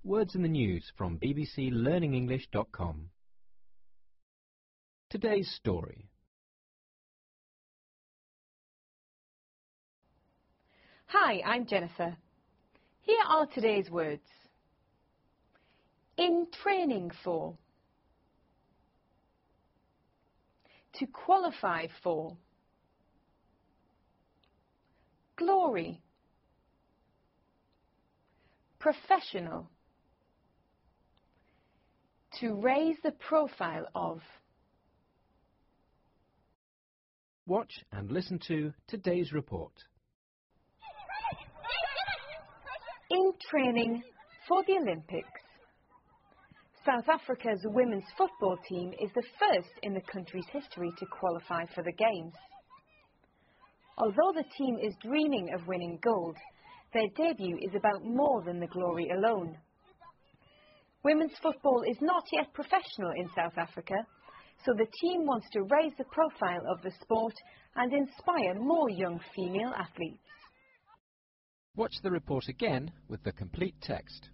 Words in the News from bbclearningenglish.com. Today's story. Hi, I'm Jennifer. Here are today's words. In training for. To qualify for. Glory. Professional. To raise the profile of. Watch and listen to today's report. In training for the Olympics. South Africa's women's football team is the first in the country's history to qualify for the Games. Although the team is dreaming of winning gold, their debut is about more than the glory alone. Women's football is not yet professional in South Africa, so the team wants to raise the profile of the sport and inspire more young female athletes. Watch the report again with the complete text.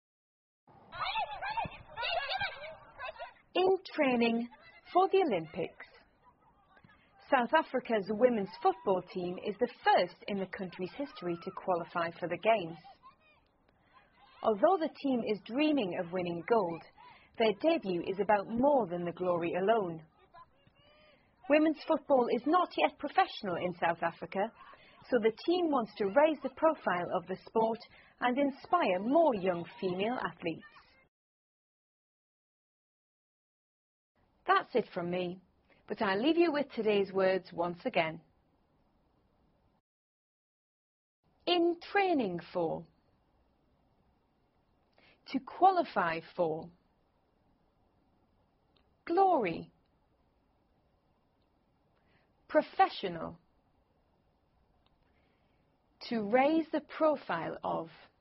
In training for the Olympics. South Africa's women's football team is the first in the country's history to qualify for the Games. Although the team is dreaming of winning gold, their debut is about more than the glory alone. Women's football is not yet professional in South Africa, so the team wants to raise the profile of the sport and inspire more young female athletes. That's it from me, but I'll leave you with today's words once again. In training for. To qualify for. Glory. Professional. To raise the profile of.